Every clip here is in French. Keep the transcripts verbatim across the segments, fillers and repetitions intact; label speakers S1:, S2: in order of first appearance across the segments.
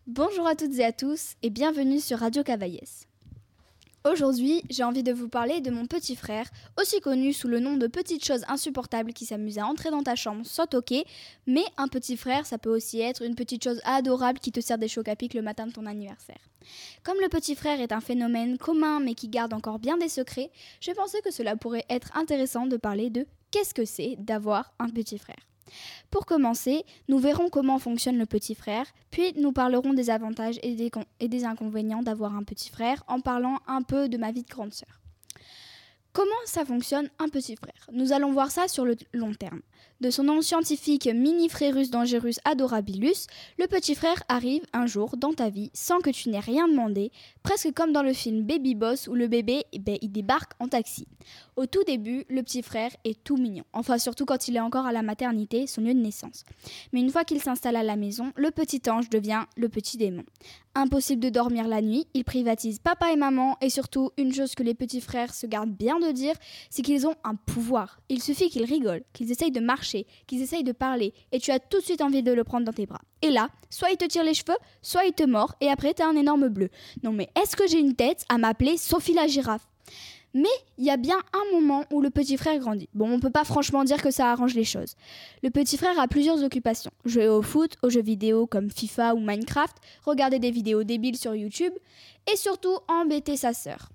S1: Bonjour à toutes et à tous et bienvenue sur Radio Cavaillès. Aujourd'hui, j'ai envie de vous parler de mon petit frère, aussi connu sous le nom de Petite Chose Insupportable qui s'amuse à entrer dans ta chambre sans toquer, mais un petit frère, ça peut aussi être une petite chose adorable qui te sert des chocs à pic le matin de ton anniversaire. Comme le petit frère est un phénomène commun mais qui garde encore bien des secrets, je pensais que cela pourrait être intéressant de parler de qu'est-ce que c'est d'avoir un petit frère. Pour commencer, nous verrons comment fonctionne le petit frère, puis nous parlerons des avantages et des, con- et des inconvénients d'avoir un petit frère en parlant un peu de ma vie de grande sœur. Comment ça fonctionne un petit frère ? Nous allons voir ça sur le long terme. De son nom scientifique Minifrérus dangerus adorabilis, le petit frère arrive un jour dans ta vie sans que tu n'aies rien demandé, presque comme dans le film Baby Boss où le bébé eh ben, il débarque en taxi. Au tout début, le petit frère est tout mignon, enfin surtout quand il est encore à la maternité, son lieu de naissance. Mais une fois qu'il s'installe à la maison, le petit ange devient le petit démon. Impossible de dormir la nuit, il privatise papa et maman et surtout, une chose que les petits frères se gardent bien de dire, c'est qu'ils ont un pouvoir. Il suffit qu'ils rigolent, qu'ils essayent de marcher, qu'ils essayent de parler et tu as tout de suite envie de le prendre dans tes bras. Et là, soit il te tire les cheveux, soit il te mord et après t'as un énorme bleu. Non mais est-ce que j'ai une tête à m'appeler Sophie la girafe ? Mais il y a bien un moment où le petit frère grandit. Bon, on peut pas franchement dire que ça arrange les choses. Le petit frère a plusieurs occupations. Jouer au foot, aux jeux vidéo comme FIFA ou Minecraft, regarder des vidéos débiles sur YouTube et surtout embêter sa sœur.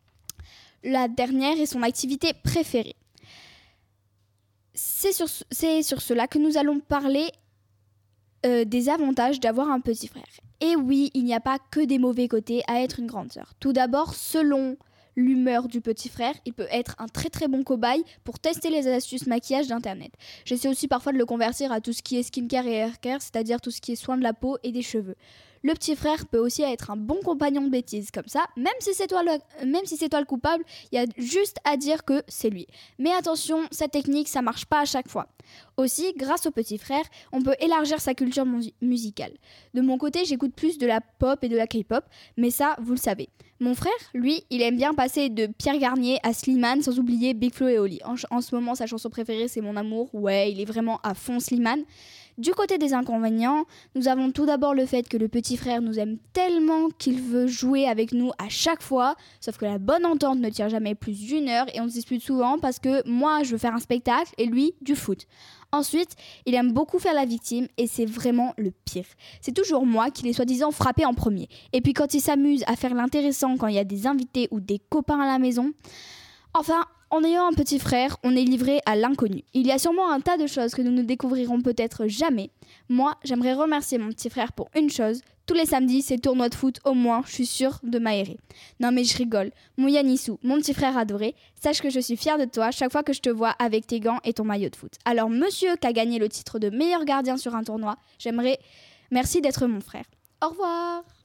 S1: La dernière est son activité préférée. C'est sur, c'est sur cela que nous allons parler euh, des avantages d'avoir un petit frère. Et oui, il n'y a pas que des mauvais côtés à être une grande sœur. Tout d'abord, selon l'humeur du petit frère, il peut être un très très bon cobaye pour tester les astuces maquillage d'internet. J'essaie aussi parfois de le convertir à tout ce qui est skincare et haircare, c'est-à-dire tout ce qui est soin de la peau et des cheveux. Le petit frère peut aussi être un bon compagnon de bêtises, comme ça, même si c'est toi le, même si c'est toi le coupable, il y a juste à dire que c'est lui. Mais attention, cette technique, ça marche pas à chaque fois. Aussi, grâce au petit frère, on peut élargir sa culture mu- musicale. De mon côté, j'écoute plus de la pop et de la K-pop, mais ça, vous le savez. Mon frère, lui, il aime bien passer de Pierre Garnier à Slimane, sans oublier Big Flo et Oli. En, en ce moment, sa chanson préférée, c'est Mon Amour. Ouais, il est vraiment à fond Slimane. Du côté des inconvénients, nous avons tout d'abord le fait que le petit frère nous aime tellement qu'il veut jouer avec nous à chaque fois, sauf que la bonne entente ne tient jamais plus d'une heure et on se dispute souvent parce que moi je veux faire un spectacle et lui du foot. Ensuite, il aime beaucoup faire la victime et c'est vraiment le pire. C'est toujours moi qui l'ai soi-disant frappé en premier. Et puis quand il s'amuse à faire l'intéressant quand il y a des invités ou des copains à la maison, enfin, en ayant un petit frère, on est livré à l'inconnu. Il y a sûrement un tas de choses que nous ne découvrirons peut-être jamais. Moi, j'aimerais remercier mon petit frère pour une chose. Tous les samedis, c'est tournoi de foot, au moins, je suis sûre de m'aérer. Non mais je rigole. Mon Yanissou, mon petit frère adoré, sache que je suis fière de toi chaque fois que je te vois avec tes gants et ton maillot de foot. Alors monsieur qui a gagné le titre de meilleur gardien sur un tournoi, j'aimerais... Merci d'être mon frère. Au revoir.